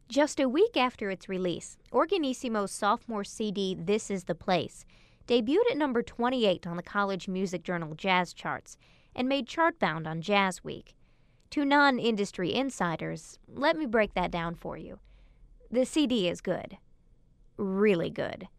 Just a week after its release, Organissimo's sophomore CD, This Is the Place, debuted at number 28 on the college music journal Jazz Charts and made chartbound on Jazz Week. To non-industry insiders, let me break that down for you. The CD is good. Really good.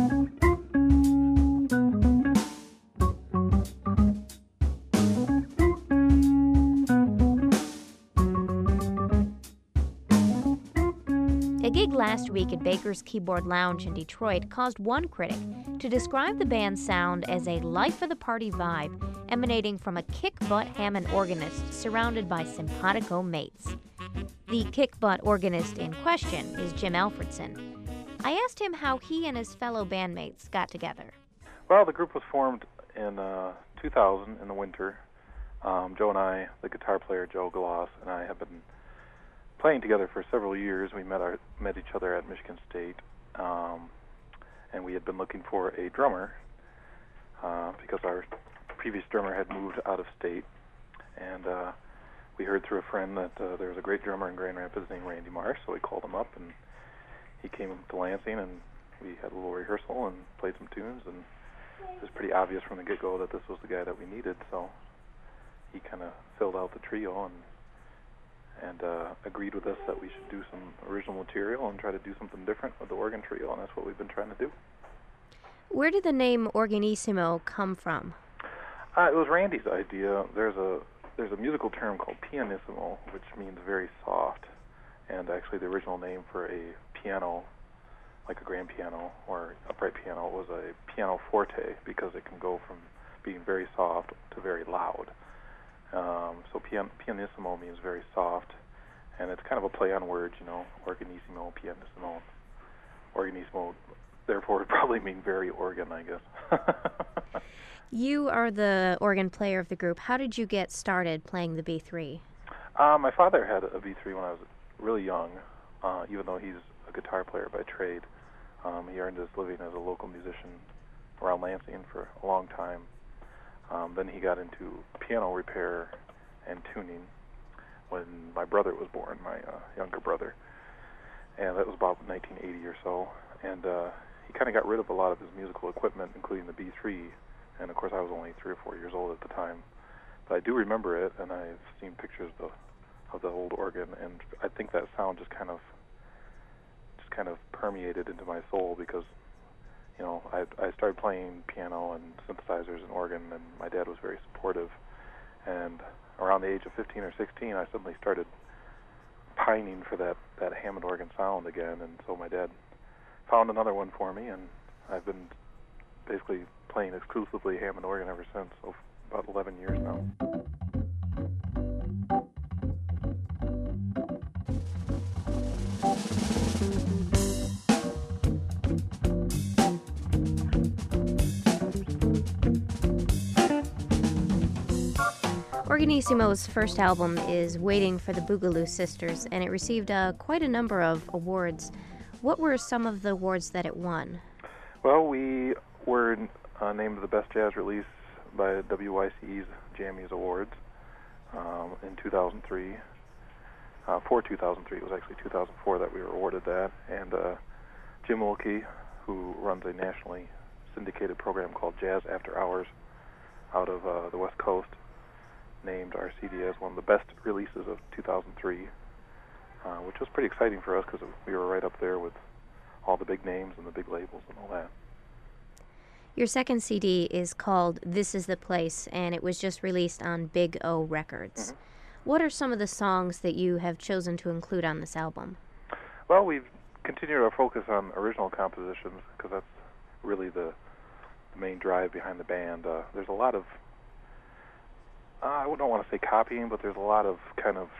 A gig last week at Baker's Keyboard Lounge in Detroit caused one critic to describe the band's sound as a life-of-the-party vibe emanating from a kick-butt Hammond organist surrounded by simpatico mates. The kick-butt organist in question is Jim Alfredson. I asked him how he and his fellow bandmates got together. Well, the group was formed in 2000 in the winter. Joe and I, the guitar player Joe Gloss, and I have been playing together for several years. We met each other at Michigan State, and we had been looking for a drummer because our previous drummer had moved out of state, and we heard through a friend that there was a great drummer in Grand Rapids named Randy Marsh, so we called him up, and he came to Lansing, and we had a little rehearsal and played some tunes, and it was pretty obvious from the get-go that this was the guy that we needed, so he kind of filled out the trio and agreed with us that we should do some original material and try to do something different with the organ trio, and that's what we've been trying to do. Where did the name Organissimo come from? It was Randy's idea. There's a musical term called pianissimo, which means very soft, and actually the original name for a piano, like a grand piano or upright piano, was a piano forte because it can go from being very soft to very loud. So pianissimo means very soft, and it's kind of a play on words, organissimo, pianissimo. Organissimo, therefore, would probably mean very organ, I guess. You are the organ player of the group. How did you get started playing the B3? My father had a B3 when I was really young, even though he's a guitar player by trade. He earned his living as a local musician around Lansing for a long time. Then he got into piano repair and tuning when my brother was born, my younger brother, and that was about 1980 or so. And he kind of got rid of a lot of his musical equipment, including the B3. And of course, I was only 3 or 4 years old at the time, but I do remember it, and I've seen pictures of the old organ, and I think that sound just kind of permeated into my soul because, I started playing piano and synthesizers and organ, and my dad was very supportive. And around the age of 15 or 16, I suddenly started pining for that Hammond organ sound again, and so my dad found another one for me, and I've been basically playing exclusively Hammond organ ever since, so about 11 years now. Organissimo's first album is Waiting for the Boogaloo Sisters, and it received quite a number of awards. What were some of the awards that it won? Well, we were named the Best Jazz Release by WYCE's Jammies Awards in 2003. For 2003, it was actually 2004 that we were awarded that. And Jim Wilke, who runs a nationally syndicated program called Jazz After Hours out of the West Coast, named our CD as one of the best releases of 2003, which was pretty exciting for us because we were right up there with all the big names and the big labels and all that. Your second CD is called This Is the Place, and it was just released on Big O Records. Mm-hmm. What are some of the songs that you have chosen to include on this album? Well, we've continued our focus on original compositions because that's really the main drive behind the band. There's a lot of I don't want to say copying, but there's a lot of kind of,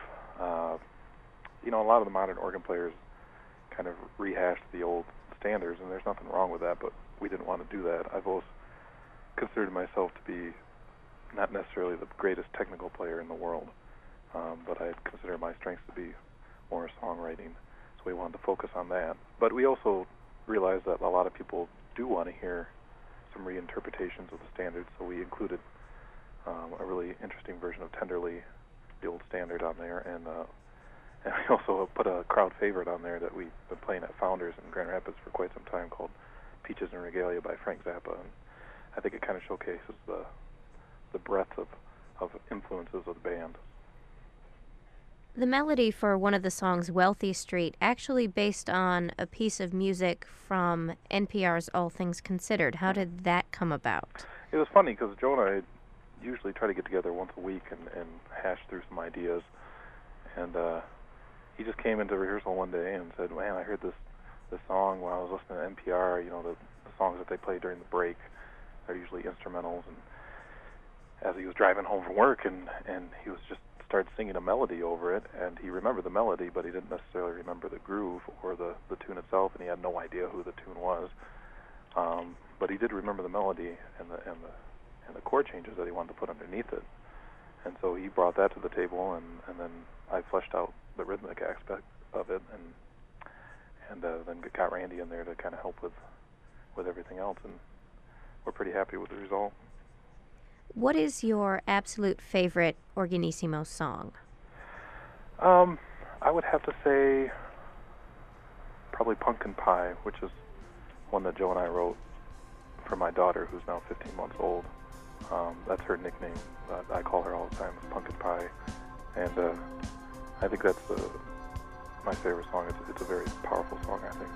a lot of the modern organ players kind of rehashed the old standards, and there's nothing wrong with that, but we didn't want to do that. I've always considered myself to be not necessarily the greatest technical player in the world, but I consider my strengths to be more songwriting, so we wanted to focus on that. But we also realized that a lot of people do want to hear some reinterpretations of the standards, so we included a really interesting version of Tenderly, the old standard, on there, and And we also put a crowd favorite on there that we've been playing at Founders in Grand Rapids for quite some time called Peaches and Regalia by Frank Zappa. And I think it kind of showcases the breadth of influences of the band. The melody for one of the songs, Wealthy Street, actually based on a piece of music from NPR's All Things Considered. How did that come about? It was funny because Joe and I usually try to get together once a week and hash through some ideas. And he just came into rehearsal one day and said, "Man, I heard this song while I was listening to NPR. You know, the songs that they play during the break. They're usually instrumentals." And as he was driving home from work, and he was just started singing a melody over it, and he remembered the melody, but he didn't necessarily remember the groove or the tune itself, and he had no idea who the tune was. But he did remember the melody and the chord changes that he wanted to put underneath it. And so he brought that to the table, and then I fleshed out the rhythmic aspect of it, and then got Randy in there to kind of help with everything else, and we're pretty happy with the result. What is your absolute favorite Organissimo song? I would have to say probably Pumpkin Pie, which is one that Joe and I wrote for my daughter, who's now 15 months old. That's her nickname. I call her all the time, Pumpkin Pie. And I think that's my favorite song. It's a very powerful song, I think.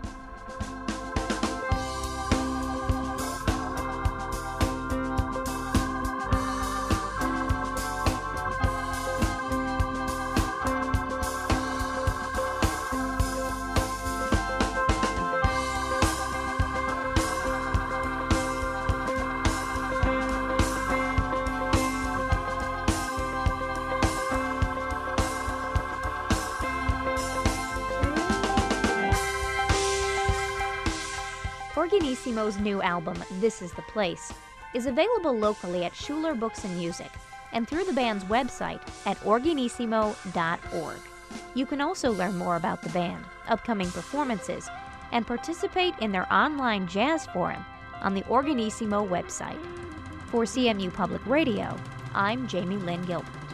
Organissimo's new album, This Is the Place, is available locally at Schuler Books and Music and through the band's website at organissimo.org. You can also learn more about the band, upcoming performances, and participate in their online jazz forum on the Organissimo website. For CMU Public Radio, I'm Jamie Lynn Gilbert.